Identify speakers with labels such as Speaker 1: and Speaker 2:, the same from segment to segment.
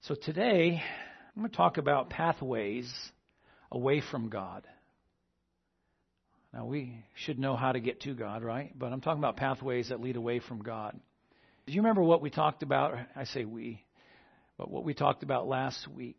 Speaker 1: So today, I'm going to talk about pathways away from God. Now, we should know how to get to God, right? But I'm talking about pathways that lead away from God. Do you remember what we talked about? I say we, but what we talked about last week.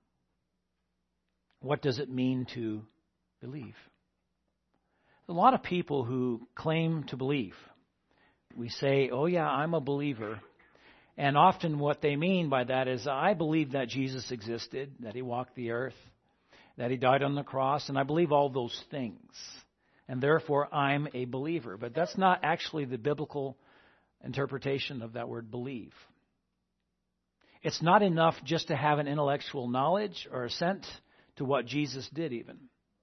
Speaker 1: What does it mean to believe? A lot of people who claim to believe. We say, oh yeah, I'm a believer. And often what they mean by that is, I believe that Jesus existed, that He walked the earth, that He died on the cross, and I believe all those things. And therefore, I'm a believer. But that's not actually the biblical interpretation of that word believe. It's not enough just to have an intellectual knowledge or assent to what Jesus did even.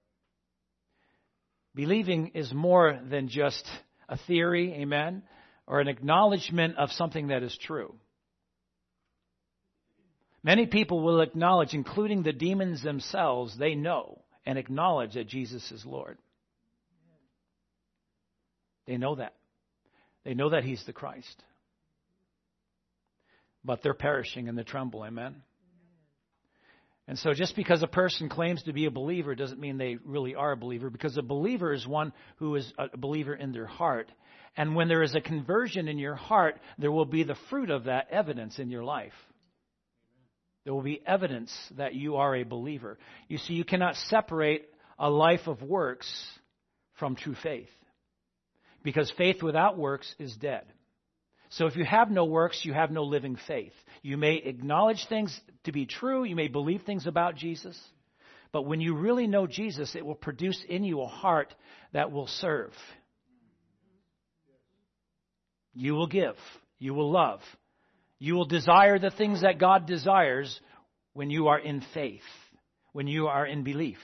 Speaker 1: Believing is more than just a theory, amen, or an acknowledgement of something that is true. Many people will acknowledge, including the demons themselves, they know and acknowledge that Jesus is Lord. They know that. They know that He's the Christ. But they're perishing and they tremble, amen? And so just because a person claims to be a believer doesn't mean they really are a believer, because a believer is one who is a believer in their heart. And when there is a conversion in your heart, there will be the fruit of that evidence in your life. There will be evidence that you are a believer. You see, you cannot separate a life of works from true faith, because faith without works is dead. So if you have no works, you have no living faith. You may acknowledge things to be true. You may believe things about Jesus. But when you really know Jesus, it will produce in you a heart that will serve. You will give. You will love. You will desire the things that God desires when you are in faith, when you are in belief.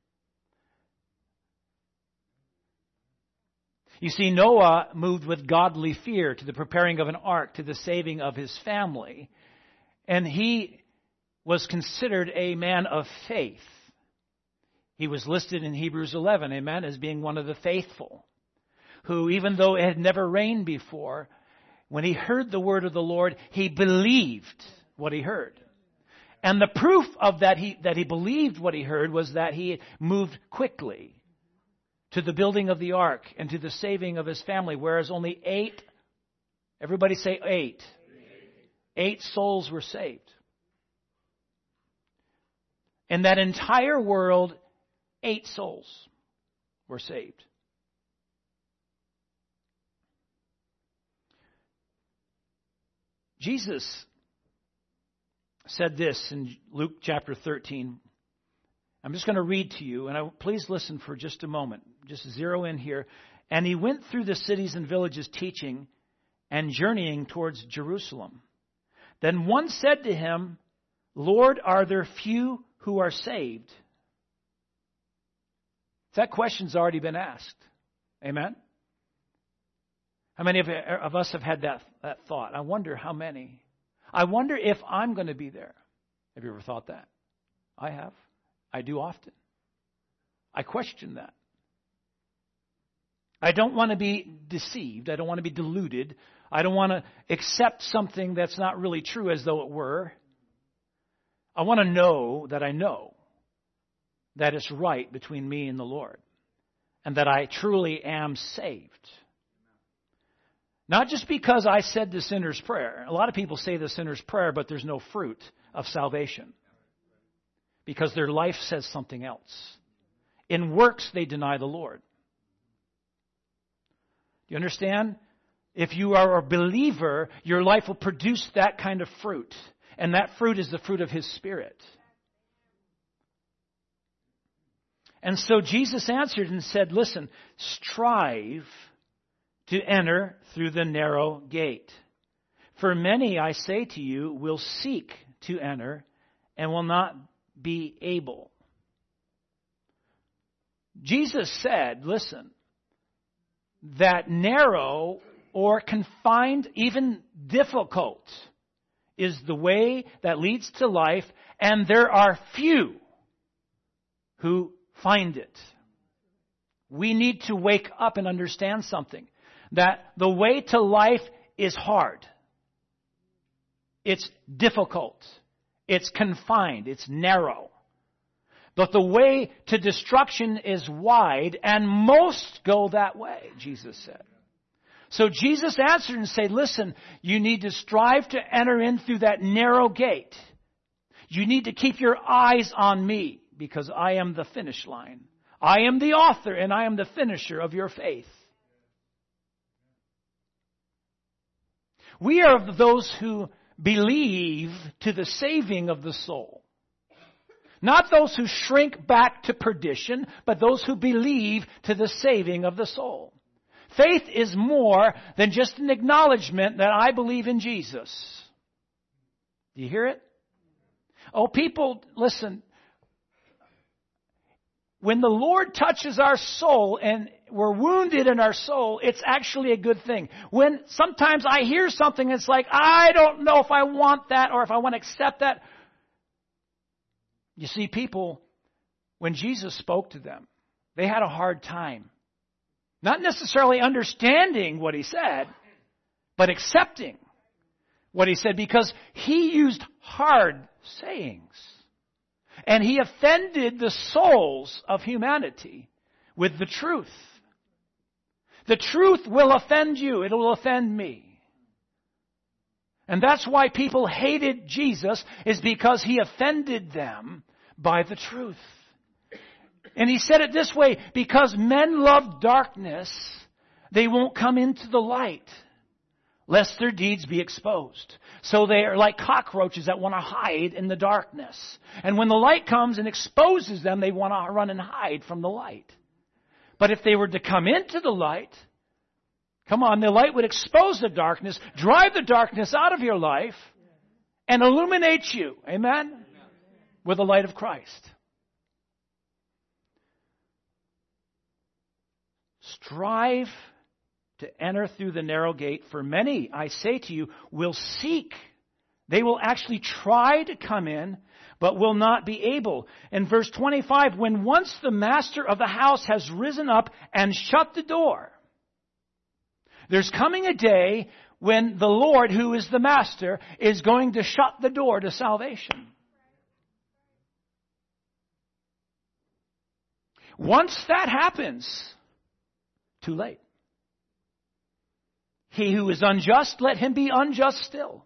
Speaker 1: You see, Noah moved with godly fear to the preparing of an ark, to the saving of his family. And he was considered a man of faith. He was listed in Hebrews 11, amen, as being one of the faithful, who, even though it had never rained before, when he heard the word of the Lord, he believed what he heard. And the proof of that he believed what he heard was that he moved quickly to the building of the ark and to the saving of his family, whereas only 8, everybody say 8. 8 souls were saved. In that entire world, 8 souls were saved. Jesus said this in Luke chapter 13. I'm just going to read to you, and please listen for just a moment. Just zero in here. And He went through the cities and villages teaching and journeying towards Jerusalem. Then one said to Him, Lord, are there few who are saved? That question's already been asked. Amen? How many of us have had that thought? I wonder how many. I wonder if I'm going to be there. Have you ever thought that? I have. I do often. I question that. I don't want to be deceived. I don't want to be deluded. I don't want to accept something that's not really true as though it were. I want to know that it's right between me and the Lord, and that I truly am saved. Not just because I said the sinner's prayer. A lot of people say the sinner's prayer, but there's no fruit of salvation, because their life says something else. In works, they deny the Lord. Do you understand? If you are a believer, your life will produce that kind of fruit. And that fruit is the fruit of His Spirit. And so Jesus answered and said, listen, strive to enter through the narrow gate. For many, I say to you, will seek to enter and will not be able. Jesus said, listen, that narrow or confined, even difficult, is the way that leads to life, and there are few who find it. We need to wake up and understand something. That the way to life is hard. It's difficult. It's confined. It's narrow. But the way to destruction is wide, and most go that way, Jesus said. So Jesus answered and said, listen, you need to strive to enter in through that narrow gate. You need to keep your eyes on me, because I am the finish line. I am the author and I am the finisher of your faith. We are of those who believe to the saving of the soul. Not those who shrink back to perdition, but those who believe to the saving of the soul. Faith is more than just an acknowledgement that I believe in Jesus. Do you hear it? Oh, people, listen. When the Lord touches our soul and we're wounded in our soul, it's actually a good thing. When sometimes I hear something, it's like, I don't know if I want that or if I want to accept that. You see, people, when Jesus spoke to them, they had a hard time. Not necessarily understanding what He said, but accepting what He said, because He used hard sayings. And He offended the souls of humanity with the truth. The truth will offend you. It will offend me. And that's why people hated Jesus, is because He offended them by the truth. And He said it this way, because men love darkness, they won't come into the light, lest their deeds be exposed. So they are like cockroaches that want to hide in the darkness. And when the light comes and exposes them, they want to run and hide from the light. But if they were to come into the light, come on, the light would expose the darkness, drive the darkness out of your life, and illuminate you. Amen? With the light of Christ. Strive to enter through the narrow gate, for many, I say to you, will seek. They will actually try to come in, but will not be able. In verse 25, when once the master of the house has risen up and shut the door, there's coming a day when the Lord, who is the master, is going to shut the door to salvation. Once that happens, too late. He who is unjust, let him be unjust still.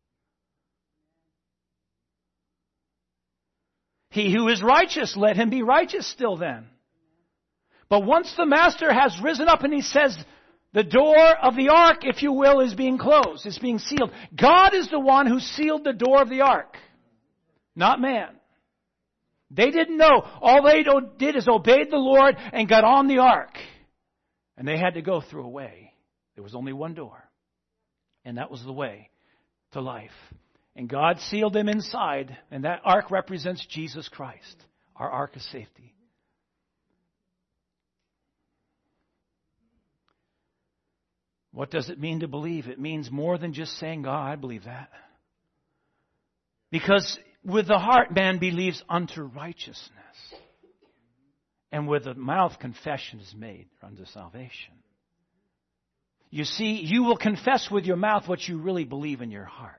Speaker 1: He who is righteous, let him be righteous still then. But once the master has risen up and he says, the door of the ark, if you will, is being closed. It's being sealed. God is the one who sealed the door of the ark, not man. They didn't know. All they did is obeyed the Lord and got on the ark. And they had to go through a way. There was only one door. And that was the way to life. And God sealed them inside. And that ark represents Jesus Christ, our ark of safety. What does it mean to believe? It means more than just saying, God, I believe that. Because with the heart man believes unto righteousness. And with the mouth confession is made unto salvation. You see, you will confess with your mouth what you really believe in your heart.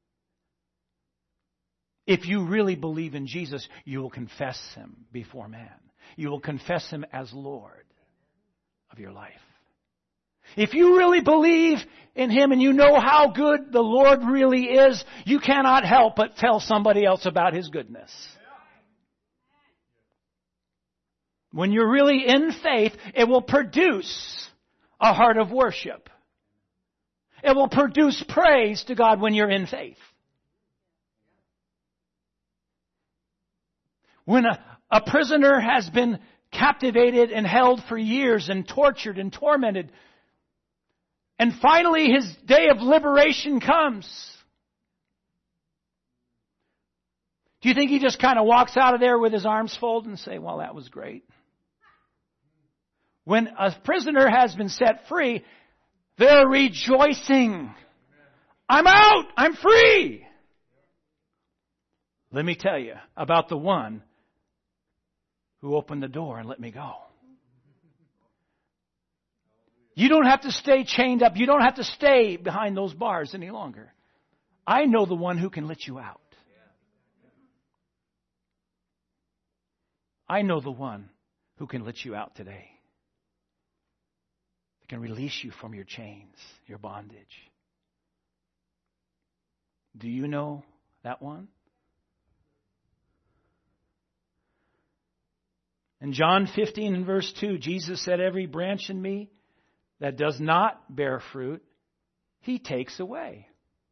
Speaker 1: If you really believe in Jesus, you will confess Him before man. You will confess Him as Lord of your life. If you really believe in Him and you know how good the Lord really is, you cannot help but tell somebody else about His goodness. When you're really in faith, it will produce a heart of worship. It will produce praise to God when you're in faith. When a prisoner has been captivated and held for years and tortured and tormented, and finally his day of liberation comes, do you think he just kind of walks out of there with his arms folded and say, well, that was great? When a prisoner has been set free, they're rejoicing. I'm out! I'm free! Let me tell you about the one who opened the door and let me go. You don't have to stay chained up. You don't have to stay behind those bars any longer. I know the one who can let you out. I know the one who can let you out today. That can release you from your chains, your bondage. Do you know that one? In John 15 and verse 2, Jesus said, every branch in me that does not bear fruit, He takes away.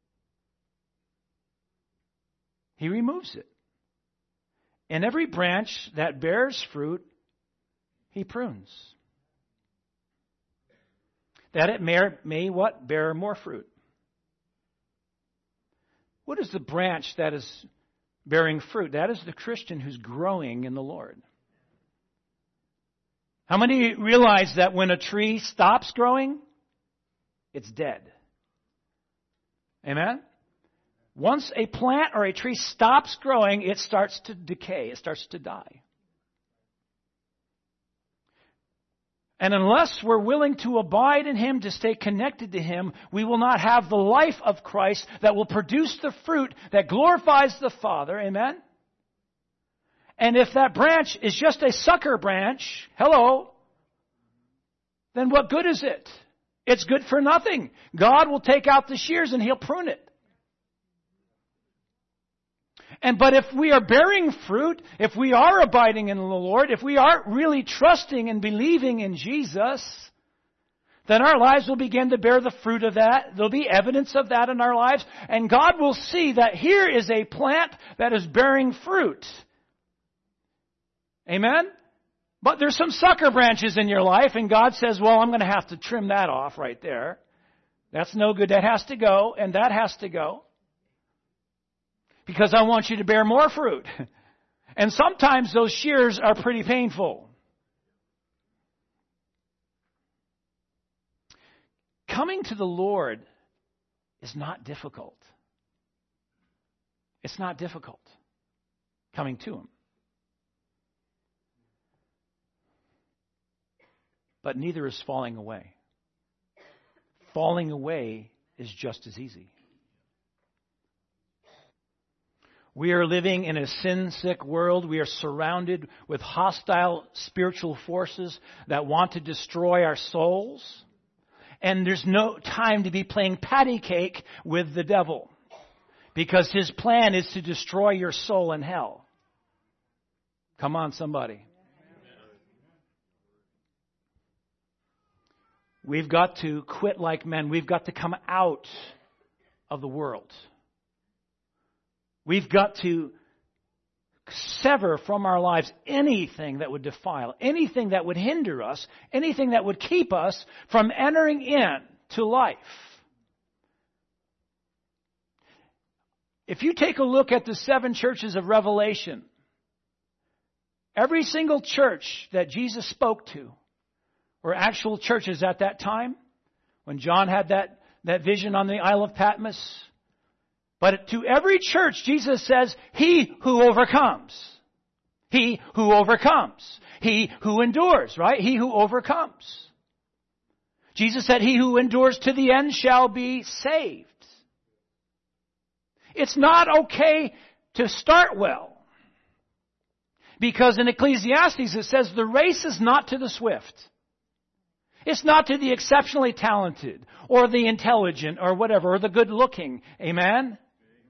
Speaker 1: He removes it. And every branch that bears fruit, He prunes. That it may what? Bear more fruit. What is the branch that is bearing fruit? That is the Christian who's growing in the Lord. How many realize that when a tree stops growing, it's dead? Amen? Once a plant or a tree stops growing, it starts to decay. It starts to die. And unless we're willing to abide in Him, to stay connected to Him, we will not have the life of Christ that will produce the fruit that glorifies the Father. Amen? And if that branch is just a sucker branch, hello, then what good is it? It's good for nothing. God will take out the shears and He'll prune it. But if we are bearing fruit, if we are abiding in the Lord, if we are really trusting and believing in Jesus, then our lives will begin to bear the fruit of that. There'll be evidence of that in our lives. And God will see that here is a plant that is bearing fruit. Amen? But there's some sucker branches in your life, and God says, well, I'm going to have to trim that off right there. That's no good. That has to go, and that has to go. Because I want you to bear more fruit. And sometimes those shears are pretty painful. Coming to the Lord is not difficult. It's not difficult coming to Him. But neither is falling away. Falling away is just as easy. We are living in a sin-sick world. We are surrounded with hostile spiritual forces that want to destroy our souls. And there's no time to be playing patty cake with the devil, because his plan is to destroy your soul in hell. Come on, somebody. We've got to quit like men. We've got to come out of the world. We've got to sever from our lives anything that would defile, anything that would hinder us, anything that would keep us from entering into life. If you take a look at the 7 churches of Revelation, every single church that Jesus spoke to were actual churches at that time, when John had that vision on the Isle of Patmos. But to every church, Jesus says, he who overcomes. He who overcomes. He who endures, right? He who overcomes. Jesus said, he who endures to the end shall be saved. It's not okay to start well. Because in Ecclesiastes it says, the race is not to the swift. It's not to the exceptionally talented or the intelligent or whatever, or the good looking. Amen?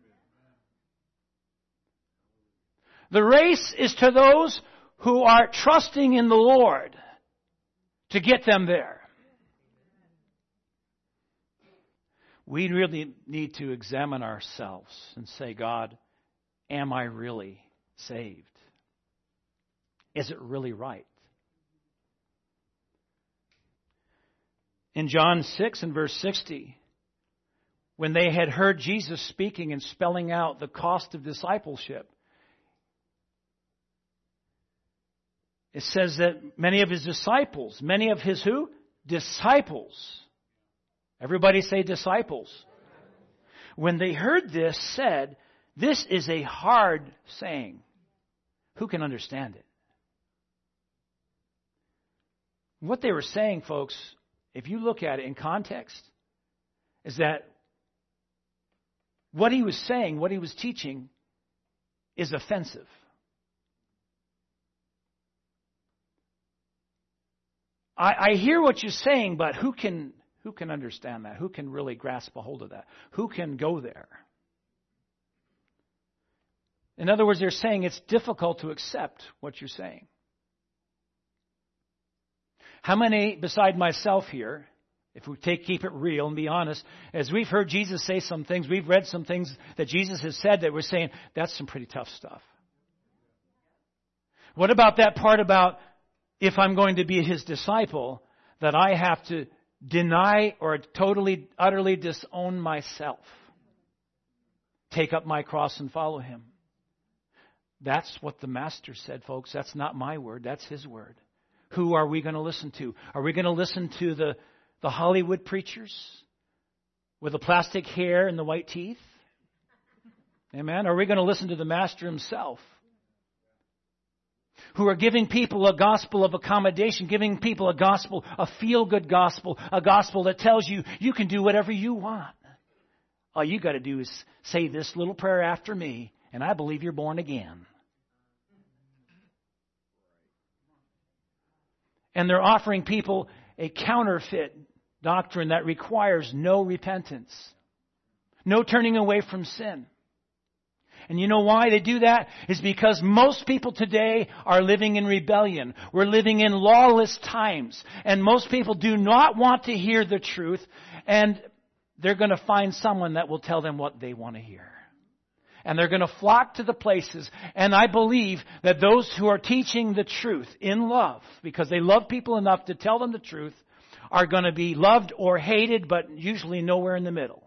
Speaker 1: The race is to those who are trusting in the Lord to get them there. We really need to examine ourselves and say, God, am I really saved? Is it really right? In John 6 and verse 60, when they had heard Jesus speaking and spelling out the cost of discipleship, it says that many of His disciples, many of His who? Disciples. Everybody say disciples. When they heard this, said, this is a hard saying. Who can understand it? What they were saying, folks, if you look at it in context, is that what He was saying, what He was teaching, is offensive. I hear what you're saying, but who can understand that? Who can really grasp a hold of that? Who can go there? In other words, they're saying it's difficult to accept what you're saying. How many, beside myself here, if we keep it real and be honest, as we've heard Jesus say some things, we've read some things that Jesus has said that we're saying, that's some pretty tough stuff. What about that part about if I'm going to be His disciple, that I have to deny or totally, utterly disown myself? Take up my cross and follow Him. That's what the Master said, folks. That's not my word. That's His word. Who are we going to listen to? Are we going to listen to the Hollywood preachers with the plastic hair and the white teeth? Amen. Or are we going to listen to the Master Himself, who are giving people a gospel of accommodation, giving people a gospel, a feel-good gospel, a gospel that tells you you can do whatever you want. All you got to do is say this little prayer after me, and I believe you're born again. And they're offering people a counterfeit doctrine that requires no repentance, no turning away from sin. And you know why they do that? Is because most people today are living in rebellion. We're living in lawless times. And most people do not want to hear the truth. And they're going to find someone that will tell them what they want to hear. And they're going to flock to the places. And I believe that those who are teaching the truth in love, because they love people enough to tell them the truth, are going to be loved or hated, but usually nowhere in the middle.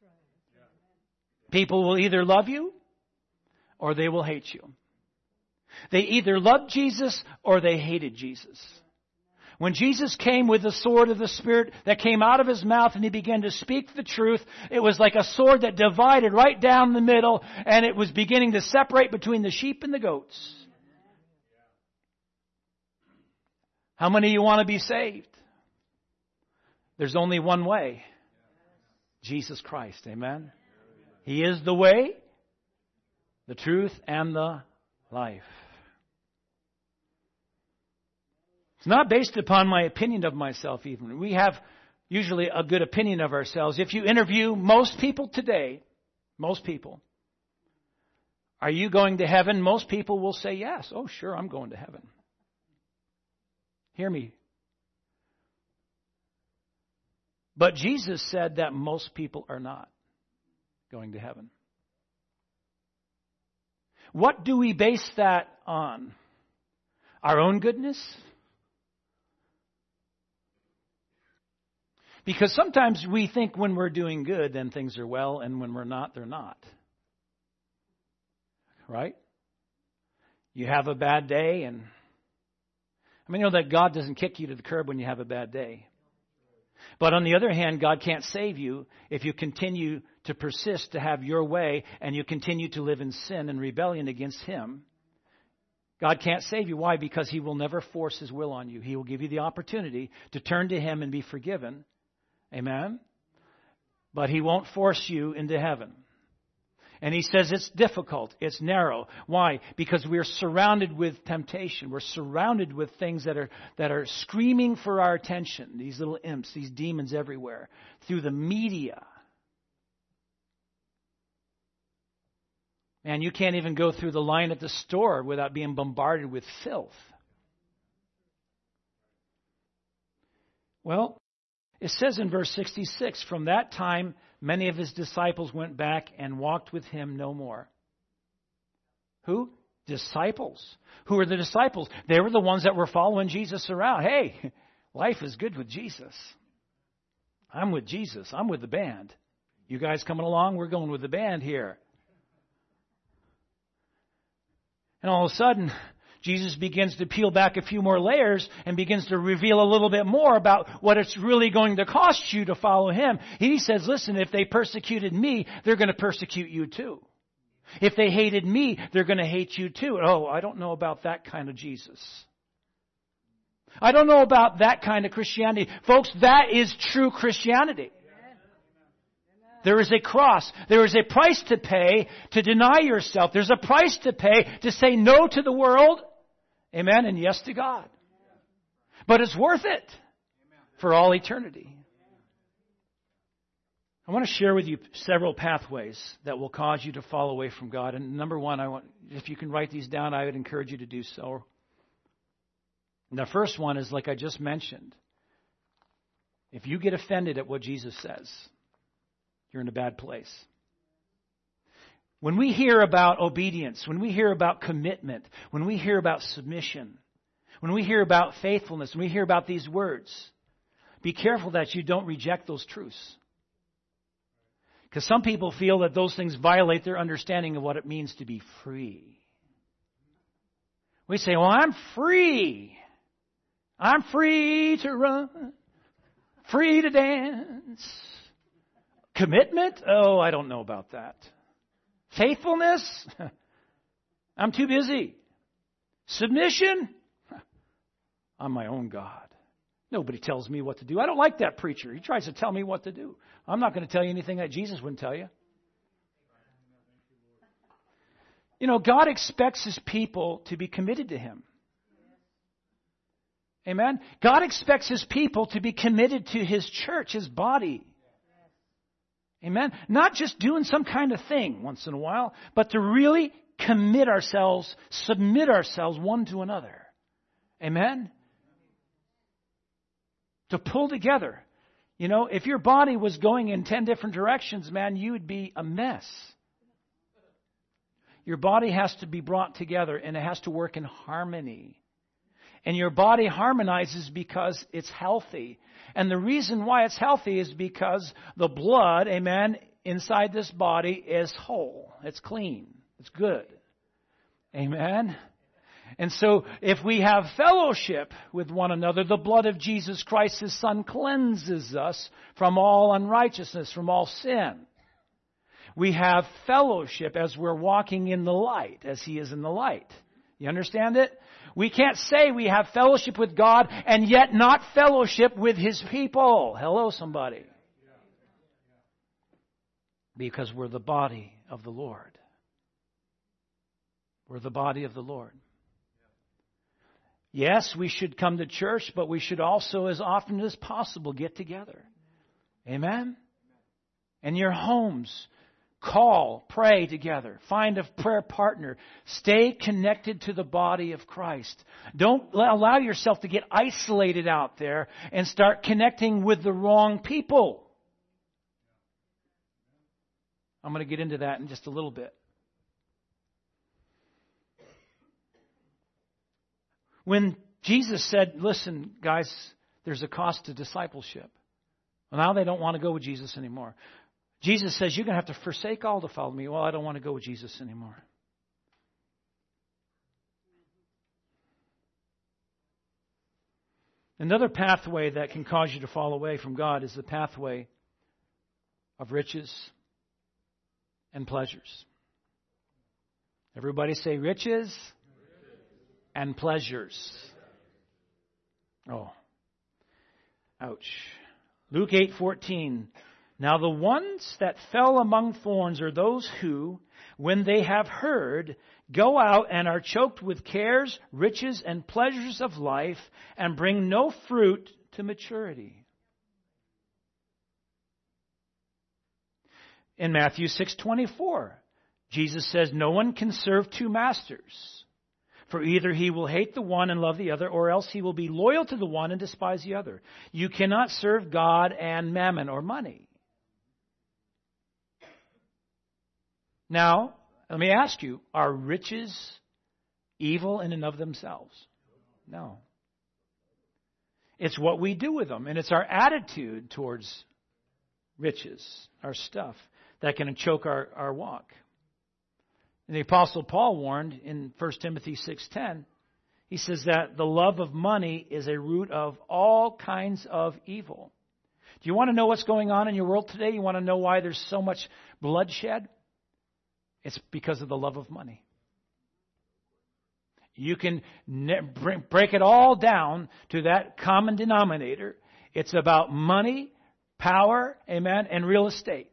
Speaker 1: People will either love you or they will hate you. They either loved Jesus or they hated Jesus. When Jesus came with the sword of the Spirit that came out of His mouth and He began to speak the truth, it was like a sword that divided right down the middle, and it was beginning to separate between the sheep and the goats. How many of you want to be saved? There's only one way. Jesus Christ. Amen? He is the way, the truth, and the life. It's not based upon my opinion of myself even. We have usually a good opinion of ourselves. If you interview most people today, most people, are you going to heaven? Most people will say yes. Oh, sure, I'm going to heaven. Hear me. But Jesus said that most people are not going to heaven. What do we base that on? Our own goodness? Because sometimes we think when we're doing good, then things are well, and when we're not, they're not. Right? You have a bad day, and I mean, you know that God doesn't kick you to the curb when you have a bad day. But on the other hand, God can't save you if you continue to persist to have your way and you continue to live in sin and rebellion against Him. God can't save you. Why? Because He will never force His will on you. He will give you the opportunity to turn to Him and be forgiven. Amen? But He won't force you into heaven. And He says it's difficult. It's narrow. Why? Because we're surrounded with temptation. We're surrounded with things that are screaming for our attention. These little imps, these demons everywhere. Through the media. And you can't even go through the line at the store without being bombarded with filth. Well, it says in verse 66, from that time, many of His disciples went back and walked with Him no more. Who? Disciples. Who are the disciples? They were the ones that were following Jesus around. Hey, life is good with Jesus. I'm with Jesus. I'm with the band. You guys coming along? We're going with the band here. And all of a sudden, Jesus begins to peel back a few more layers and begins to reveal a little bit more about what it's really going to cost you to follow Him. He says, listen, if they persecuted me, they're going to persecute you too. If they hated me, they're going to hate you too. Oh, I don't know about that kind of Jesus. I don't know about that kind of Christianity. Folks, that is true Christianity. There is a cross. There is a price to pay to deny yourself. There's a price to pay to say no to the world. Amen. And yes to God. But it's worth it for all eternity. I want to share with you several pathways that will cause you to fall away from God. And number one, if you can write these down, I would encourage you to do so. And the first one is, like I just mentioned, if you get offended at what Jesus says, you're in a bad place. When we hear about obedience, when we hear about commitment, when we hear about submission, when we hear about faithfulness, when we hear about these words, be careful that you don't reject those truths. Because some people feel that those things violate their understanding of what it means to be free. We say, well, I'm free. I'm free to run, free to dance. Commitment? Oh, I don't know about that. Faithfulness? I'm too busy. Submission? I'm my own God. Nobody tells me what to do. I don't like that preacher. He tries to tell me what to do. I'm not going to tell you anything that Jesus wouldn't tell you. You know, God expects His people to be committed to Him. Amen? God expects His people to be committed to His church, His body. Amen? Not just doing some kind of thing once in a while, but to really commit ourselves, submit ourselves one to another. Amen? To pull together. You know, if your body was going in 10 different directions, man, you would be a mess. Your body has to be brought together, and it has to work in harmony. And your body harmonizes because it's healthy. And the reason why it's healthy is because the blood, amen, inside this body is whole. It's clean. It's good. Amen. And so if we have fellowship with one another, the blood of Jesus Christ, His Son, cleanses us from all unrighteousness, from all sin. We have fellowship as we're walking in the light, as He is in the light. You understand it? We can't say we have fellowship with God and yet not fellowship with His people. Hello, somebody. Because we're the body of the Lord. We're the body of the Lord. Yes, we should come to church, but we should also, as often as possible, get together. Amen? In your homes, call, pray together. Find a prayer partner. Stay connected to the body of Christ. Don't allow yourself to get isolated out there and start connecting with the wrong people. I'm going to get into that in just a little bit. When Jesus said, listen, guys, there's a cost to discipleship. Well, now they don't want to go with Jesus anymore. Jesus says, you're going to have to forsake all to follow me. Well, I don't want to go with Jesus anymore. Another pathway that can cause you to fall away from God is the pathway of riches and pleasures. Everybody say riches and pleasures. Oh, ouch. Luke 8:14. Now the ones that fell among thorns are those who, when they have heard, go out and are choked with cares, riches, and pleasures of life, and bring no fruit to maturity. In Matthew 6:24, Jesus says, no one can serve two masters. For either he will hate the one and love the other, or else he will be loyal to the one and despise the other. You cannot serve God and mammon or money. Now, let me ask you, are riches evil in and of themselves? No. It's what we do with them, and it's our attitude towards riches, our stuff, that can choke our walk. And the Apostle Paul warned in 1 Timothy 6:10, he says that the love of money is a root of all kinds of evil. Do you want to know what's going on in your world today? You want to know why there's so much bloodshed? It's because of the love of money. You can break it all down to that common denominator. It's about money, power, amen, and real estate.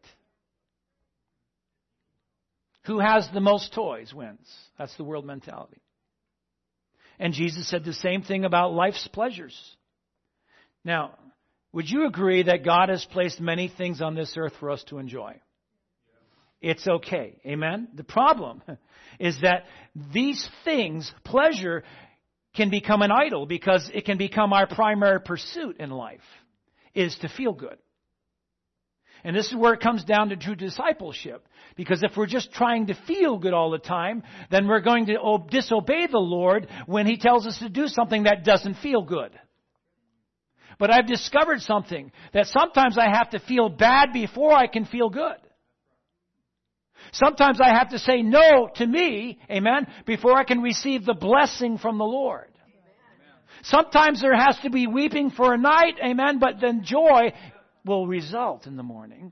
Speaker 1: Who has the most toys wins. That's the world mentality. And Jesus said the same thing about life's pleasures. Now, would you agree that God has placed many things on this earth for us to enjoy? It's okay. Amen? The problem is that these things, pleasure, can become an idol because it can become our primary pursuit in life, is to feel good. And this is where it comes down to true discipleship. Because if we're just trying to feel good all the time, then we're going to disobey the Lord when He tells us to do something that doesn't feel good. But I've discovered something, that sometimes I have to feel bad before I can feel good. Sometimes I have to say no to me, amen, before I can receive the blessing from the Lord. Sometimes there has to be weeping for a night, amen, but then joy will result in the morning.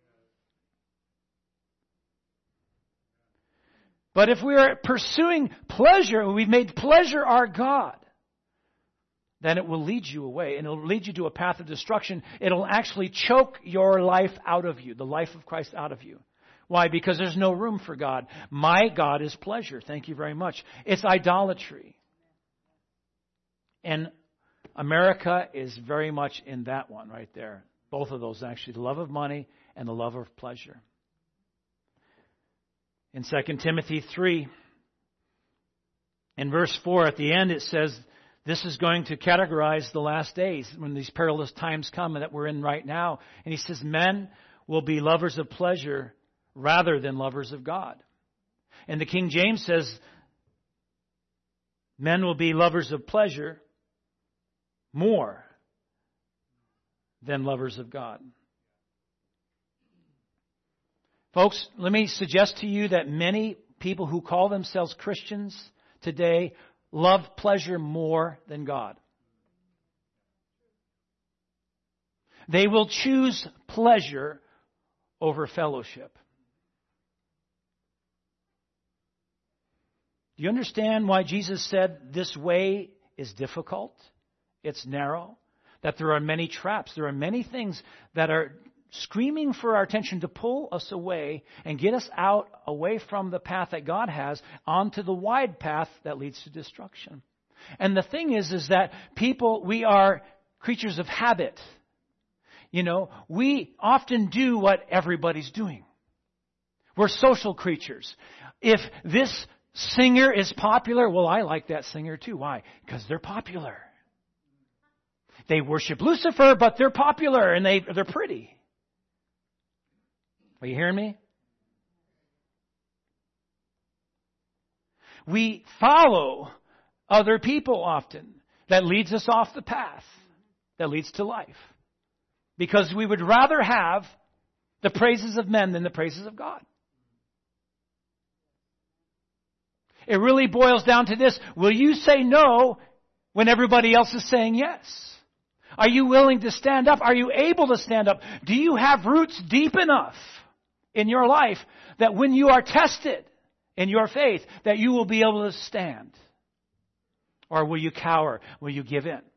Speaker 1: But if we are pursuing pleasure, and we've made pleasure our God, then it will lead you away, and it will lead you to a path of destruction. It'll actually choke your life out of you, the life of Christ out of you. Why? Because there's no room for God. My God is pleasure. Thank you very much. It's idolatry. And America is very much in that one right there. Both of those actually, the love of money and the love of pleasure. In 2 Timothy 3, in verse 4, at the end it says, this is going to categorize the last days when these perilous times come that we're in right now. And he says, men will be lovers of pleasure rather than lovers of God. And the King James says, men will be lovers of pleasure more than lovers of God. Folks, let me suggest to you that many people who call themselves Christians today love pleasure more than God. They will choose pleasure over fellowship. Do you understand why Jesus said this way is difficult? It's narrow. That there are many traps. There are many things that are screaming for our attention to pull us away and get us out away from the path that God has onto the wide path that leads to destruction. And the thing is that people, we are creatures of habit. You know, we often do what everybody's doing. We're social creatures. If this singer is popular, well, I like that singer too. Why? Because they're popular. They worship Lucifer, but they're popular and they're pretty. Are you hearing me? We follow other people often. That leads us off the path that leads to life. Because we would rather have the praises of men than the praises of God. It really boils down to this. Will you say no when everybody else is saying yes? Are you willing to stand up? Are you able to stand up? Do you have roots deep enough in your life that when you are tested in your faith, that you will be able to stand? Or will you cower? Will you give in?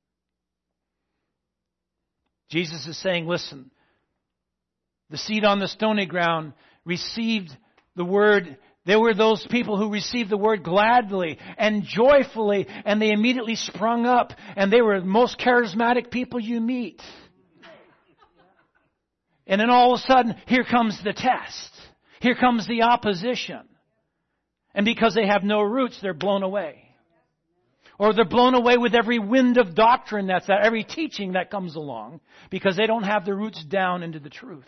Speaker 1: Jesus is saying, listen, the seed on the stony ground received the word. There were those people who received the word gladly and joyfully, and they immediately sprung up, and they were the most charismatic people you meet. And then all of a sudden, here comes the test. Here comes the opposition. And because they have no roots, they're blown away. Or they're blown away with every wind of doctrine that's out, every teaching that comes along, because they don't have the roots down into the truth.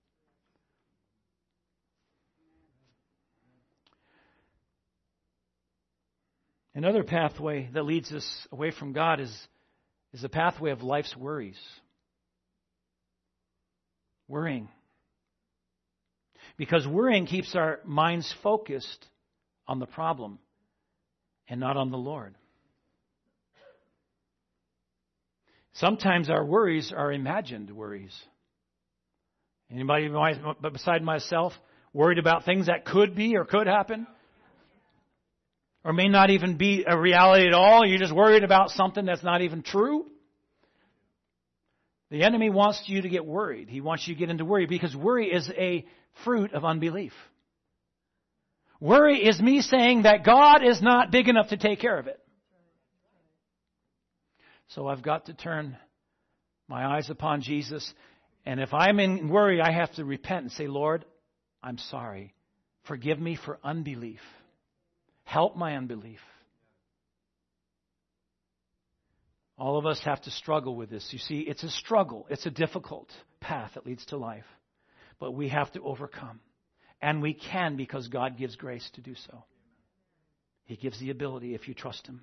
Speaker 1: Another pathway that leads us away from God is the pathway of life's worries. Worrying. Because worrying keeps our minds focused on the problem and not on the Lord. Sometimes our worries are imagined worries. Anybody beside myself worried about things that could be or could happen? Or may not even be a reality at all. You're just worried about something that's not even true. The enemy wants you to get worried. He wants you to get into worry because worry is a fruit of unbelief. Worry is me saying that God is not big enough to take care of it. So I've got to turn my eyes upon Jesus. And if I'm in worry, I have to repent and say, Lord, I'm sorry. Forgive me for unbelief. Help my unbelief. All of us have to struggle with this. You see, it's a struggle. It's a difficult path that leads to life. But we have to overcome. And we can because God gives grace to do so. He gives the ability if you trust Him.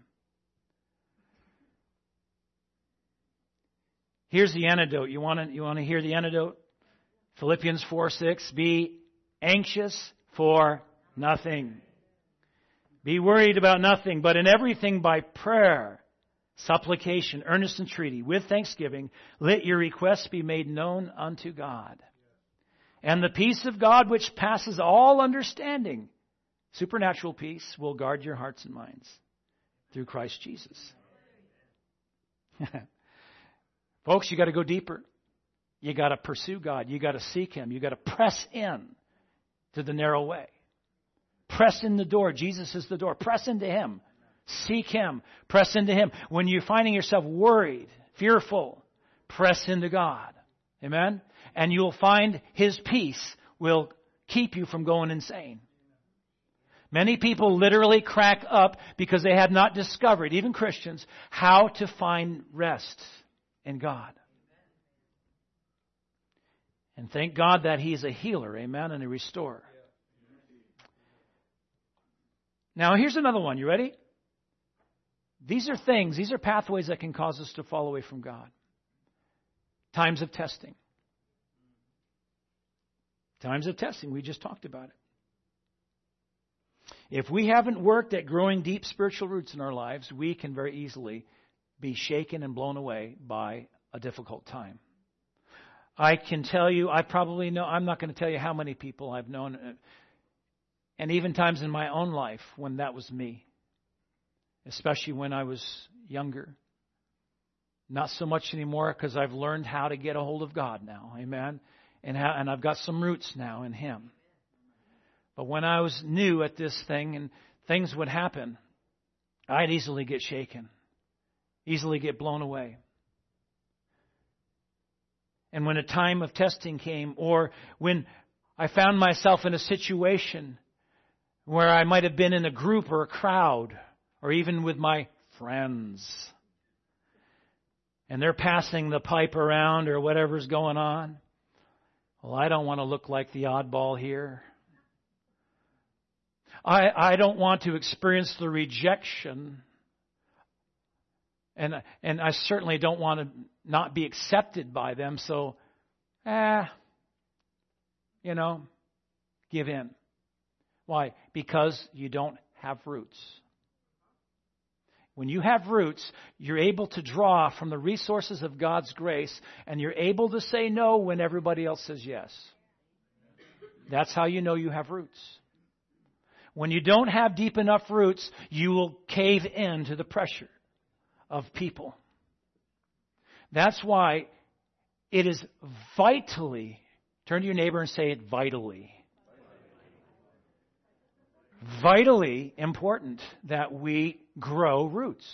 Speaker 1: Here's the antidote. You want to hear the antidote? Philippians 4:6. Be anxious for nothing. Be worried about nothing, but in everything by prayer, supplication, earnest entreaty, with thanksgiving, let your requests be made known unto God. And the peace of God, which passes all understanding, supernatural peace, will guard your hearts and minds through Christ Jesus. Folks, you got to go deeper. You got to pursue God. You got to seek Him. You got to press in to the narrow way. Press in the door. Jesus is the door. Press into Him. Seek Him. Press into Him. When you're finding yourself worried, fearful, press into God. Amen? And you'll find His peace will keep you from going insane. Many people literally crack up because they have not discovered, even Christians, how to find rest in God. And thank God that He is a healer, amen, and a restorer. Now here's another one. You ready? These are pathways that can cause us to fall away from God. Times of testing. Times of testing, we just talked about it. If we haven't worked at growing deep spiritual roots in our lives, we can very easily be shaken and blown away by a difficult time. I can tell you, I probably know, I'm not going to tell you how many people I've known, and even times in my own life when that was me, especially when I was younger. Not so much anymore because I've learned how to get a hold of God now, amen, and I've got some roots now in Him. But when I was new at this thing and things would happen, I'd easily get shaken, easily get blown away. And when a time of testing came, or when I found myself in a situation where I might have been in a group or a crowd, or even with my friends, and they're passing the pipe around or whatever's going on, well, I don't want to look like the oddball here. I don't want to experience the rejection, and I certainly don't want to not be accepted by them. So, give in. Why? Because you don't have roots. When you have roots, you're able to draw from the resources of God's grace, and you're able to say no when everybody else says yes. That's how you know you have roots. When you don't have deep enough roots, you will cave in to the pressure of people. That's why it is vitally, turn to your neighbor and say it vitally. Vitally important that we grow roots.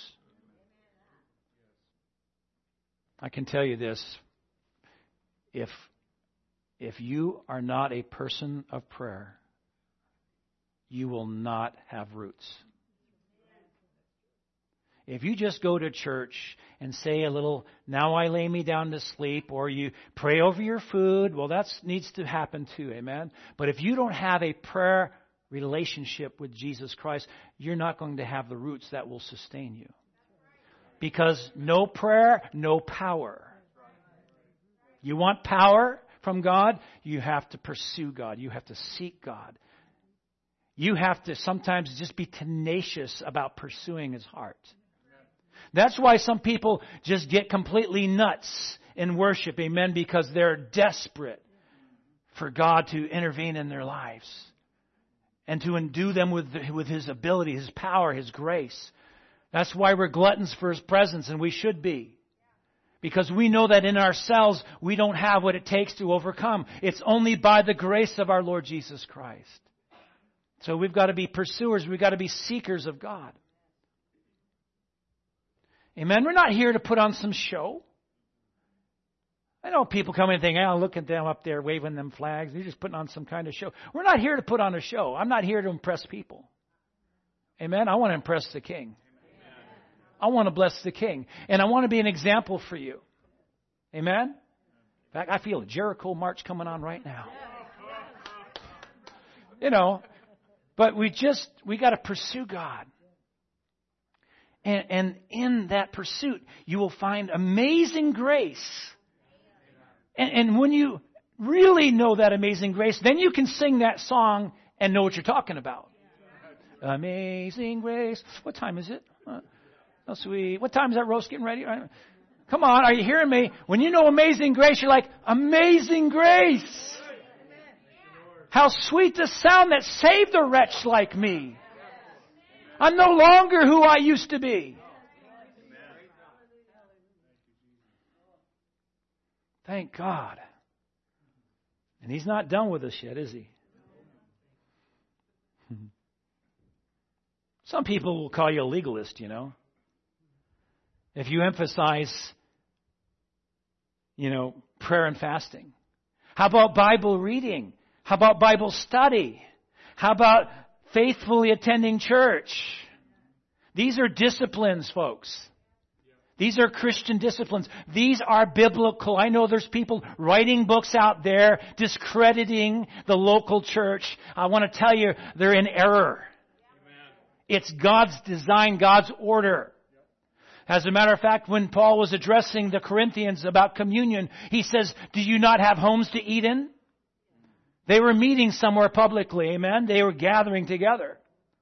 Speaker 1: I can tell you this. If you are not a person of prayer, you will not have roots. If you just go to church and say a little, now I lay me down to sleep, or you pray over your food, well, that needs to happen too, amen? But if you don't have a prayer relationship with Jesus Christ, you're not going to have the roots that will sustain you. Because no prayer, no power. You want power from God? You have to pursue God. You have to seek God. You have to sometimes just be tenacious about pursuing His heart. That's why some people just get completely nuts in worship, amen, because they're desperate for God to intervene in their lives and to endue them with His ability, His power, His grace. That's why we're gluttons for His presence, and we should be. Because we know that in ourselves we don't have what it takes to overcome. It's only by the grace of our Lord Jesus Christ. So we've got to be pursuers. We've got to be seekers of God. Amen? We're not here to put on some show. I know people come in and think, oh, look at them up there waving them flags. They're just putting on some kind of show. We're not here to put on a show. I'm not here to impress people. Amen? I want to impress the King. I want to bless the King. And I want to be an example for you. Amen? In fact, I feel a Jericho march coming on right now. But we got to pursue God. And in that pursuit, you will find amazing grace. And when you really know that amazing grace, then you can sing that song and know what you're talking about. Amazing grace. What time is it? Oh, sweet. What time is that roast getting ready? Come on, are you hearing me? When you know amazing grace, you're like, amazing grace. How sweet the sound that saved a wretch like me. I'm no longer who I used to be. Thank God. And He's not done with us yet, is He? Some people will call you a legalist, If you emphasize, prayer and fasting. How about Bible reading? How about Bible study? How about faithfully attending church? These are disciplines, folks. These are Christian disciplines. These are biblical. I know there's people writing books out there discrediting the local church. I want to tell you, they're in error. It's God's design, God's order. As a matter of fact, when Paul was addressing the Corinthians about communion, he says, do you not have homes to eat in? They were meeting somewhere publicly, amen? They were gathering together.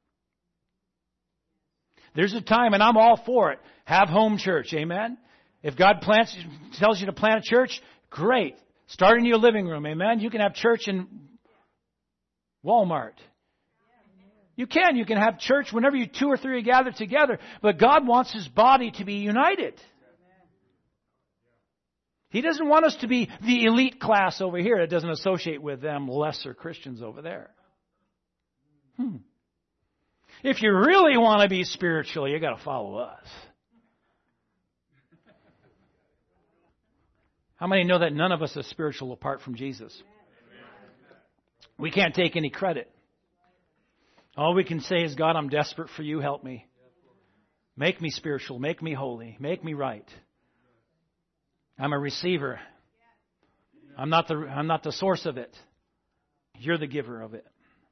Speaker 1: There's a time, and I'm all for it. Have home church, amen? If God tells you to plant a church, great. Start in your living room, amen? You can have church in Walmart. You can have church whenever you 2 or 3 gather together. But God wants His body to be united. He doesn't want us to be the elite class over here that doesn't associate with them lesser Christians over there. If you really want to be spiritual, you got to follow us. How many know that none of us is spiritual apart from Jesus? We can't take any credit. All we can say is, God, I'm desperate for you. Help me. Make me spiritual. Make me holy. Make me right. I'm a receiver. I'm not the source of it. You're the giver of it.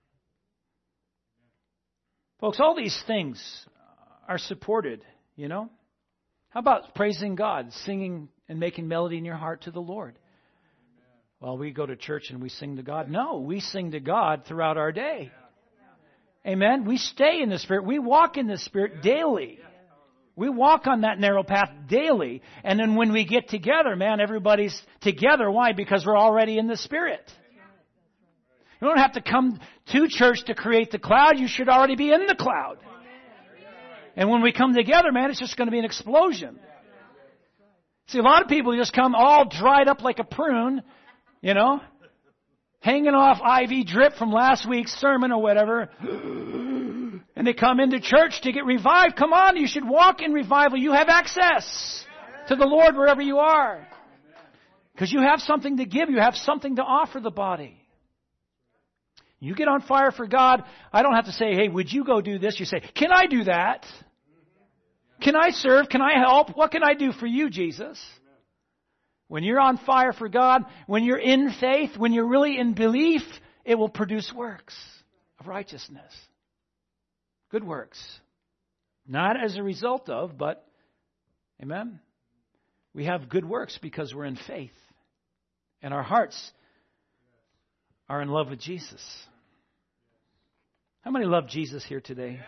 Speaker 1: Folks, all these things are supported, How about praising God, singing and making melody in your heart to the Lord? Well, we go to church and we sing to God. No, we sing to God throughout our day. Amen? We stay in the Spirit. We walk in the Spirit daily. We walk on that narrow path daily. And then when we get together, man, everybody's together. Why? Because we're already in the Spirit. You don't have to come to church to create the cloud. You should already be in the cloud. And when we come together, man, it's just going to be an explosion. See, a lot of people just come all dried up like a prune, hanging off IV drip from last week's sermon or whatever. And they come into church to get revived. Come on, you should walk in revival. You have access to the Lord wherever you are. Because you have something to give. You have something to offer the body. You get on fire for God. I don't have to say, hey, would you go do this? You say, can I do that? Can I serve? Can I help? What can I do for you, Jesus? When you're on fire for God, when you're in faith, when you're really in belief, it will produce works of righteousness. Good works. Not as a result of, but, amen, we have good works because we're in faith. And our hearts are in love with Jesus. How many love Jesus here today?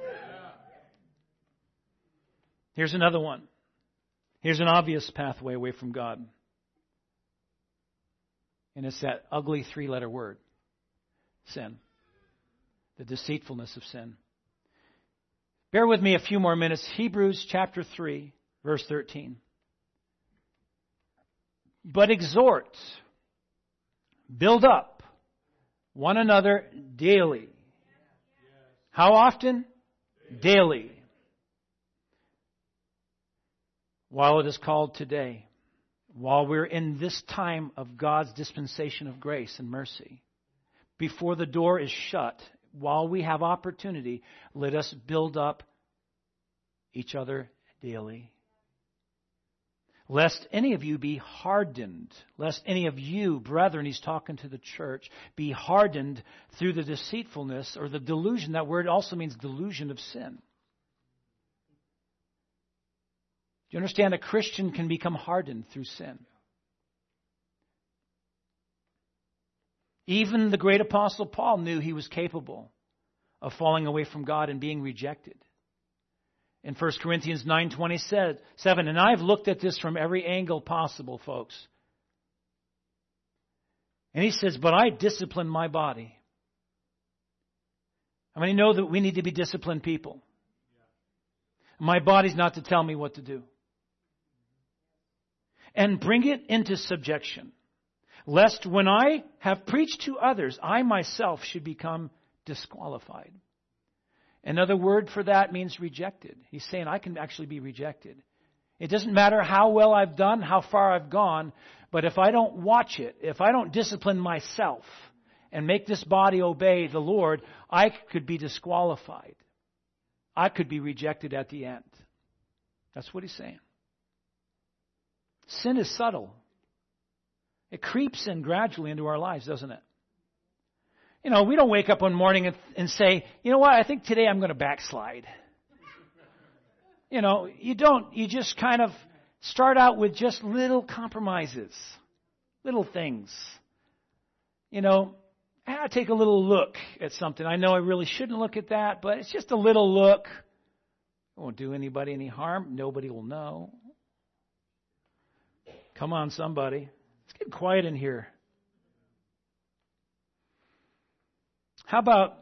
Speaker 1: Here's another one. Here's an obvious pathway away from God. And it's that ugly 3-letter word. Sin. The deceitfulness of sin. Bear with me a few more minutes. Hebrews chapter 3, verse 13. But exhort, build up one another daily. How often? Daily. while it is called today, while we're in this time of God's dispensation of grace and mercy, before the door is shut, while we have opportunity, let us build up each other daily. Lest any of you be hardened, lest any of you, brethren, he's talking to the church, be hardened through the deceitfulness or the delusion. That word also means delusion of sin. Do you understand a Christian can become hardened through sin? Even the great apostle Paul knew he was capable of falling away from God and being rejected. In 1 Corinthians 9:27, and I've looked at this from every angle possible, folks. And he says, but I discipline my body. How many know that we need to be disciplined people? My body's not to tell me what to do. And bring it into subjection, lest when I have preached to others, I myself should become disqualified. Another word for that means rejected. He's saying I can actually be rejected. It doesn't matter how well I've done, how far I've gone, but if I don't watch it, if I don't discipline myself and make this body obey the Lord, I could be disqualified. I could be rejected at the end. That's what he's saying. Sin is subtle. It creeps in gradually into our lives, doesn't it? You know, we don't wake up one morning and say, you know what, I think today I'm going to backslide. You know, you don't. You just kind of start out with just little compromises, little things. You know, I take a little look at something. I know I really shouldn't look at that, but it's just a little look. It won't do anybody any harm. Nobody will know. Come on, somebody. Let's get quiet in here. How about,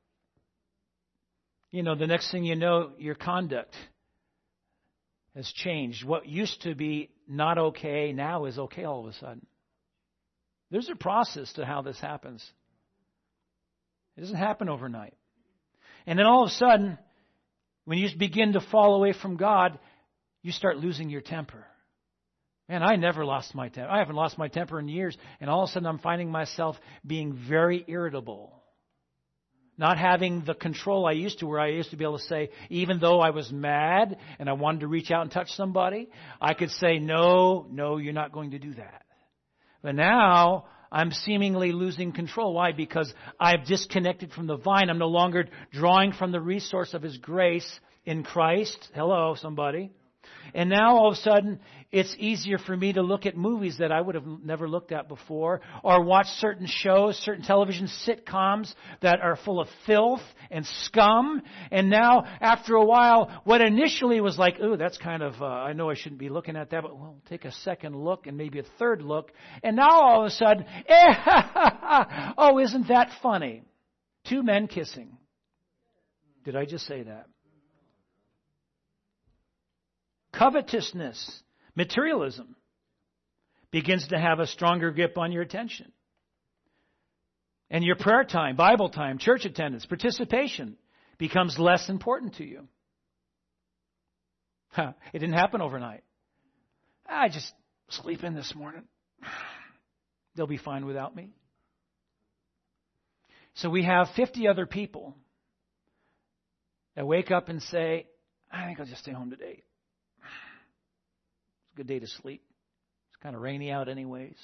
Speaker 1: you know, the next thing you know, your conduct has changed. What used to be not okay now is okay all of a sudden. There's a process to how this happens. It doesn't happen overnight. And then all of a sudden, when you begin to fall away from God, you start losing your temper. Man, I never lost my temper. I haven't lost my temper in years. And all of a sudden, I'm finding myself being very irritable. Not having the control I used to, where I used to be able to say, even though I was mad and I wanted to reach out and touch somebody, I could say, no, you're not going to do that. But now, I'm seemingly losing control. Why? Because I've disconnected from the vine. I'm no longer drawing from the resource of His grace in Christ. Hello, somebody. And now all of a sudden, it's easier for me to look at movies that I would have never looked at before, or watch certain shows, certain television sitcoms that are full of filth and scum. And now, after a while, what initially was like, ooh, that's kind of, I know I shouldn't be looking at that, but we'll take a second look and maybe a third look. And now all of a sudden, oh, isn't that funny? Two men kissing. Did I just say that? Covetousness, materialism, begins to have a stronger grip on your attention. And your prayer time, Bible time, church attendance, participation becomes less important to you. It didn't happen overnight. I just sleep in this morning. They'll be fine without me. So we have 50 other people that wake up and say, I think I'll just stay home today. Good day to sleep. It's kind of rainy out anyways.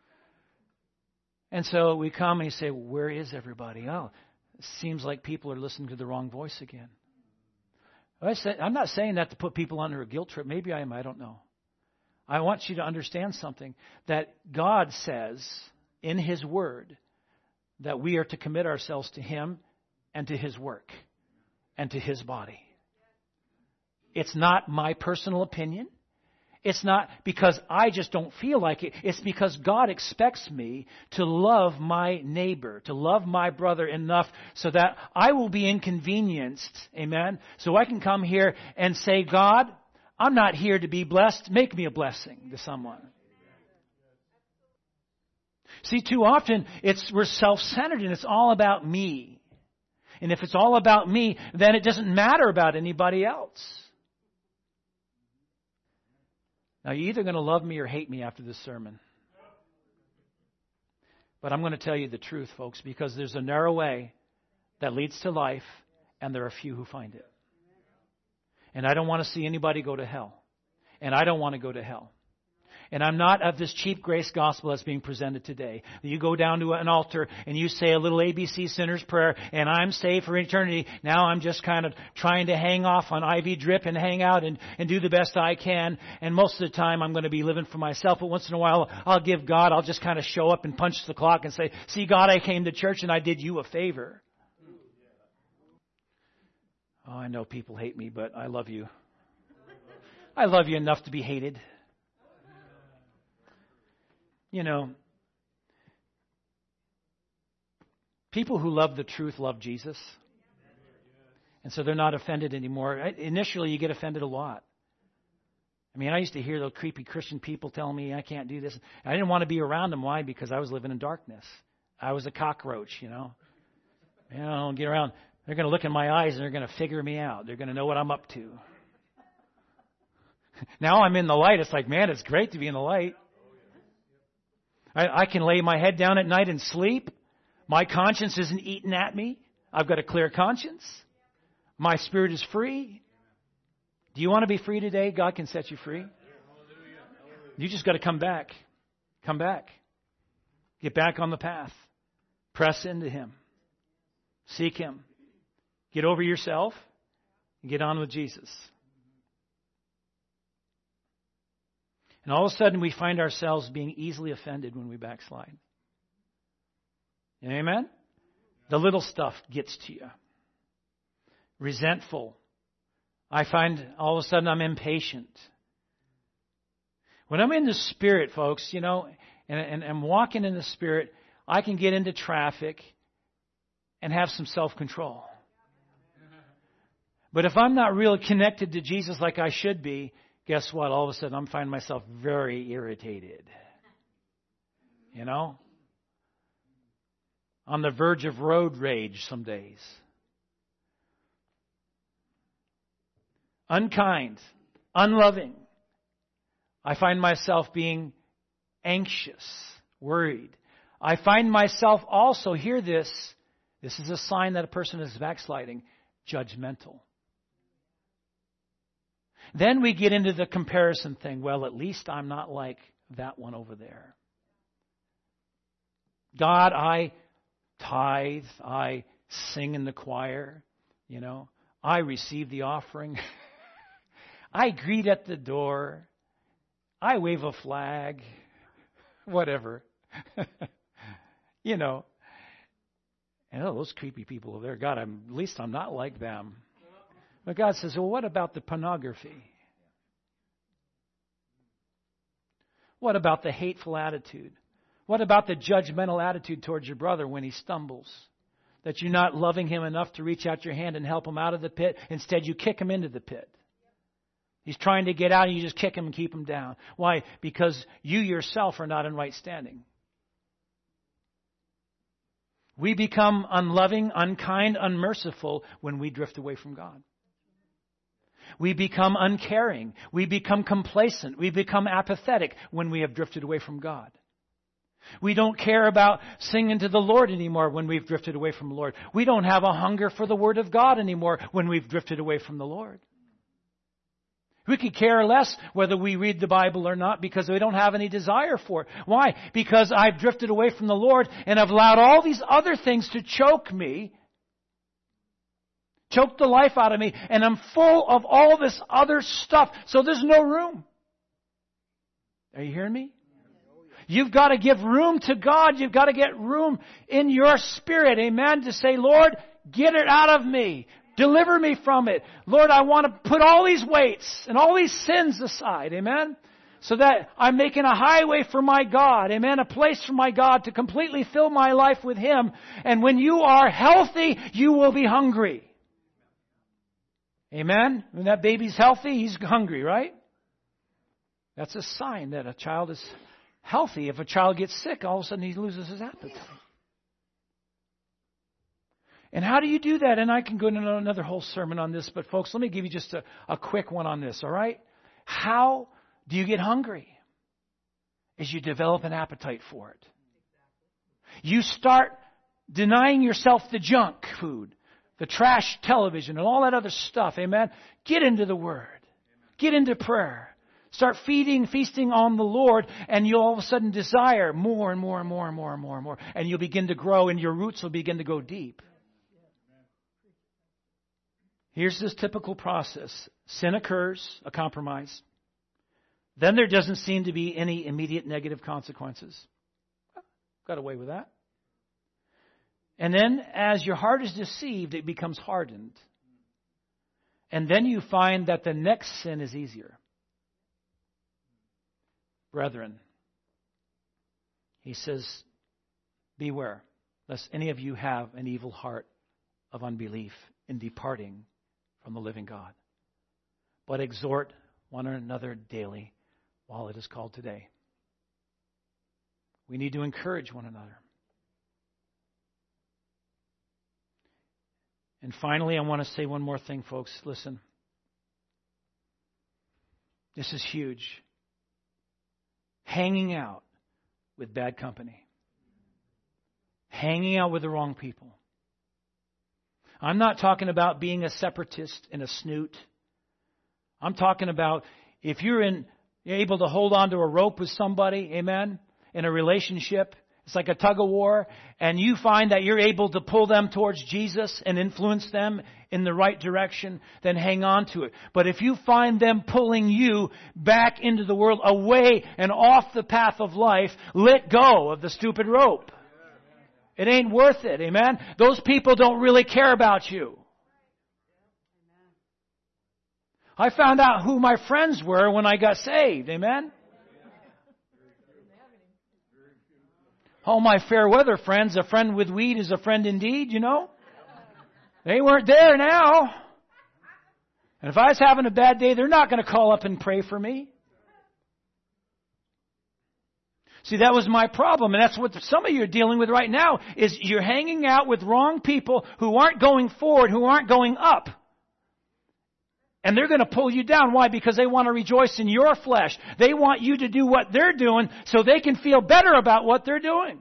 Speaker 1: And so we come and you say, where is everybody? Oh, it seems like people are listening to the wrong voice again. I'm not saying that to put people under a guilt trip. Maybe I am. I don't know. I want you to understand something, that God says in His Word that we are to commit ourselves to Him and to His work and to His body. It's not my personal opinion. It's not because I just don't feel like it. It's because God expects me to love my neighbor, to love my brother enough so that I will be inconvenienced. Amen? So I can come here and say, God, I'm not here to be blessed. Make me a blessing to someone. See, too often we're self-centered and it's all about me. And if it's all about me, then it doesn't matter about anybody else. Now, you're either going to love me or hate me after this sermon. But I'm going to tell you the truth, folks, because there's a narrow way that leads to life, and there are few who find it. And I don't want to see anybody go to hell. And I don't want to go to hell. And I'm not of this cheap grace gospel that's being presented today. You go down to an altar and you say a little ABC sinner's prayer, and I'm saved for eternity. Now I'm just kind of trying to hang off on IV drip and hang out and do the best I can. And most of the time I'm going to be living for myself. But once in a while I'll give God, I'll just kind of show up and punch the clock and say, see, God, I came to church and I did you a favor. Oh, I know people hate me, but I love you. I love you enough to be hated. You know, people who love the truth love Jesus. And so they're not offended anymore. Initially, you get offended a lot. I mean, I used to hear those creepy Christian people telling me I can't do this. I didn't want to be around them. Why? Because I was living in darkness. I was a cockroach, you know. I don't get around. They're going to look in my eyes and they're going to figure me out. They're going to know what I'm up to. Now I'm in the light. It's like, man, it's great to be in the light. I can lay my head down at night and sleep. My conscience isn't eating at me. I've got a clear conscience. My spirit is free. Do you want to be free today? God can set you free. You just got to come back. Come back. Get back on the path. Press into Him. Seek Him. Get over yourself and get on with Jesus. And all of a sudden we find ourselves being easily offended when we backslide. Amen? The little stuff gets to you. Resentful. I find all of a sudden I'm impatient. When I'm in the Spirit, folks, you know, and I'm walking in the Spirit, I can get into traffic and have some self-control. But if I'm not really connected to Jesus like I should be, guess what? All of a sudden I'm finding myself very irritated. You know? On the verge of road rage some days. Unkind. Unloving. I find myself being anxious, worried. I find myself also, hear this is a sign that a person is backsliding, judgmental. Then we get into the comparison thing. Well, at least I'm not like that one over there. God, I tithe. I sing in the choir. You know, I receive the offering. I greet at the door. I wave a flag. Whatever. You know. And those creepy people over there, God, at least I'm not like them. But God says, well, what about the pornography? What about the hateful attitude? What about the judgmental attitude towards your brother when he stumbles? That you're not loving him enough to reach out your hand and help him out of the pit. Instead, you kick him into the pit. He's trying to get out and you just kick him and keep him down. Why? Because you yourself are not in right standing. We become unloving, unkind, unmerciful when we drift away from God. We become uncaring. We become complacent. We become apathetic when we have drifted away from God. We don't care about singing to the Lord anymore when we've drifted away from the Lord. We don't have a hunger for the Word of God anymore when we've drifted away from the Lord. We could care less whether we read the Bible or not because we don't have any desire for it. Why? Because I've drifted away from the Lord and I've allowed all these other things to choke me. Choke the life out of me, and I'm full of all this other stuff. So there's no room. Are you hearing me? You've got to give room to God. You've got to get room in your spirit, amen, to say, Lord, get it out of me. Deliver me from it. Lord, I want to put all these weights and all these sins aside, amen, so that I'm making a highway for my God, amen, a place for my God to completely fill my life with Him. And when you are healthy, you will be hungry. Amen? When that baby's healthy, he's hungry, right? That's a sign that a child is healthy. If a child gets sick, all of a sudden he loses his appetite. And how do you do that? And I can go into another whole sermon on this, but folks, let me give you just a quick one on this, all right? How do you get hungry as you develop an appetite for it? You start denying yourself the junk food, the trash television, and all that other stuff. Amen? Get into the Word. Get into prayer. Start feasting on the Lord, and you'll all of a sudden desire more and more and more and more and more and more. And you'll begin to grow, and your roots will begin to go deep. Here's this typical process. Sin occurs, a compromise. Then there doesn't seem to be any immediate negative consequences. Got away with that. And then as your heart is deceived, it becomes hardened. And then you find that the next sin is easier. Brethren, he says, beware, lest any of you have an evil heart of unbelief in departing from the living God. But exhort one another daily while it is called today. We need to encourage one another. And finally, I want to say one more thing, folks. Listen. This is huge. Hanging out with bad company. Hanging out with the wrong people. I'm not talking about being a separatist and a snoot. I'm talking about if you're able to hold on to a rope with somebody, amen, in a relationship. It's like a tug of war, and you find that you're able to pull them towards Jesus and influence them in the right direction, then hang on to it. But if you find them pulling you back into the world, away and off the path of life, let go of the stupid rope. It ain't worth it, amen? Those people don't really care about you. I found out who my friends were when I got saved, amen? Oh, my fair weather friends, a friend with weed is a friend indeed, you know. They weren't there now. And if I was having a bad day, they're not going to call up and pray for me. See, that was my problem, and that's what some of you are dealing with right now, is you're hanging out with wrong people who aren't going forward, who aren't going up. And they're going to pull you down. Why? Because they want to rejoice in your flesh. They want you to do what they're doing so they can feel better about what they're doing.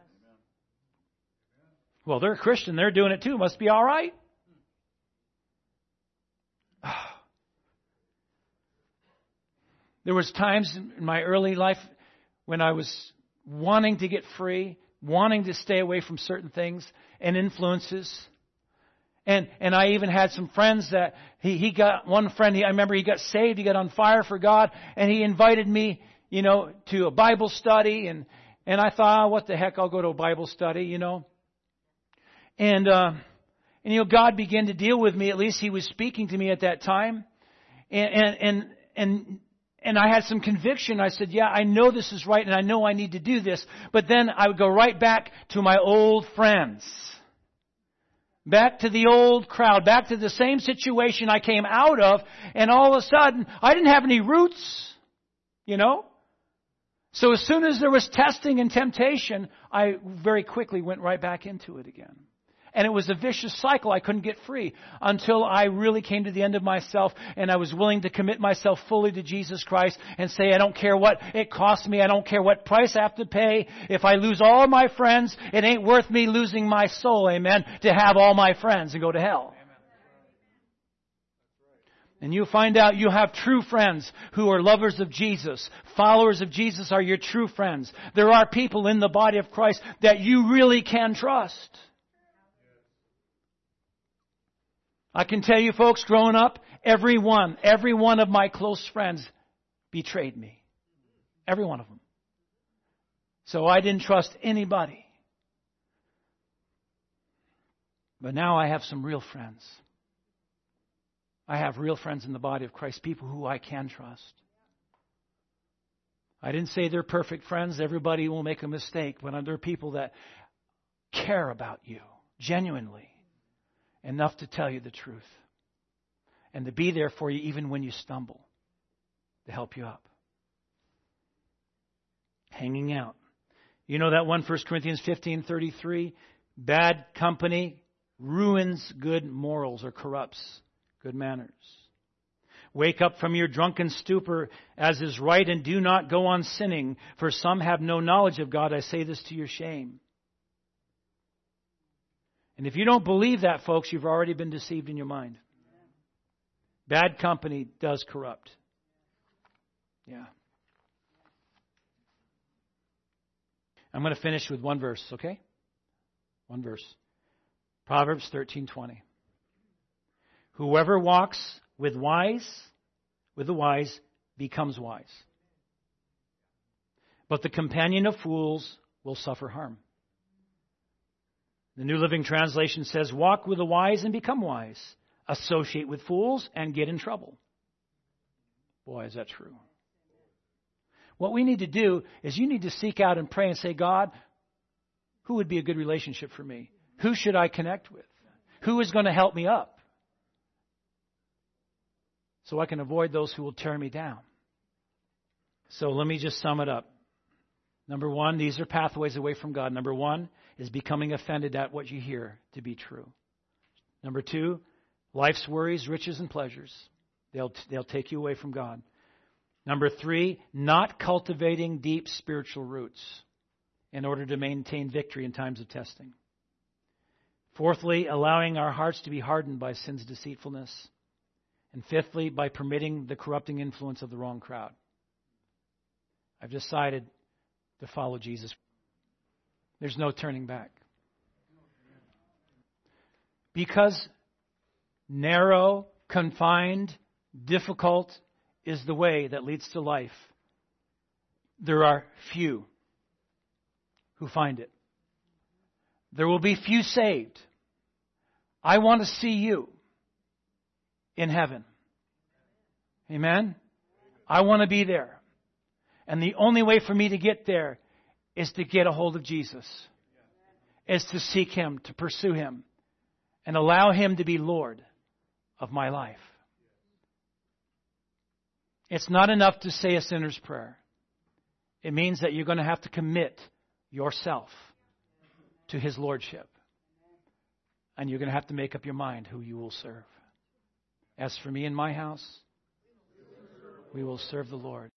Speaker 1: Well, they're a Christian. They're doing it too. Must be all right. There was times in my early life when I was wanting to get free, wanting to stay away from certain things and influences. And I even had some friends that he got one friend. I remember he got saved. He got on fire for God, and he invited me, to a Bible study. And I thought, what the heck? I'll go to a Bible study, And God began to deal with me. At least He was speaking to me at that time, and I had some conviction. I said, yeah, I know this is right, and I know I need to do this. But then I would go right back to my old friends. Back to the old crowd, back to the same situation I came out of, and all of a sudden, I didn't have any roots, So as soon as there was testing and temptation, I very quickly went right back into it again. And it was a vicious cycle. I couldn't get free until I really came to the end of myself, and I was willing to commit myself fully to Jesus Christ and say, I don't care what it costs me. I don't care what price I have to pay. If I lose all my friends, it ain't worth me losing my soul, amen, to have all my friends and go to hell. And you'll find out you have true friends who are lovers of Jesus. Followers of Jesus are your true friends. There are people in the body of Christ that you really can trust. I can tell you, folks, growing up, every one of my close friends betrayed me. Every one of them. So I didn't trust anybody. But now I have some real friends. I have real friends in the body of Christ, people who I can trust. I didn't say they're perfect friends. Everybody will make a mistake, but they're people that care about you genuinely. Enough to tell you the truth. And to be there for you even when you stumble. To help you up. Hanging out. You know that one, 1 Corinthians 15:33? Bad company ruins good morals or corrupts good manners. Wake up from your drunken stupor, as is right, and do not go on sinning, for some have no knowledge of God. I say this to your shame. And if you don't believe that, folks, you've already been deceived in your mind. Bad company does corrupt. Yeah. I'm going to finish with one verse, okay? One verse. Proverbs 13:20. Whoever walks with the wise becomes wise. But the companion of fools will suffer harm. The New Living Translation says, walk with the wise and become wise. Associate with fools and get in trouble. Boy, is that true. What we need to do is you need to seek out and pray and say, God, who would be a good relationship for me? Who should I connect with? Who is going to help me up? So I can avoid those who will tear me down. So let me just sum it up. Number one, these are pathways away from God. Number one is becoming offended at what you hear to be true. Number two, life's worries, riches, and pleasures. They'll take you away from God. Number three, not cultivating deep spiritual roots in order to maintain victory in times of testing. Fourthly, allowing our hearts to be hardened by sin's deceitfulness. And fifthly, by permitting the corrupting influence of the wrong crowd. I've decided to follow Jesus. There's no turning back. Because narrow, confined, difficult is the way that leads to life, there are few who find it. There will be few saved. I want to see you in heaven. Amen? I want to be there. And the only way for me to get there is to get a hold of Jesus. Is to seek Him, to pursue Him, and allow Him to be Lord of my life. It's not enough to say a sinner's prayer. It means that you're going to have to commit yourself to His Lordship. And you're going to have to make up your mind who you will serve. As for me and my house, we will serve the Lord.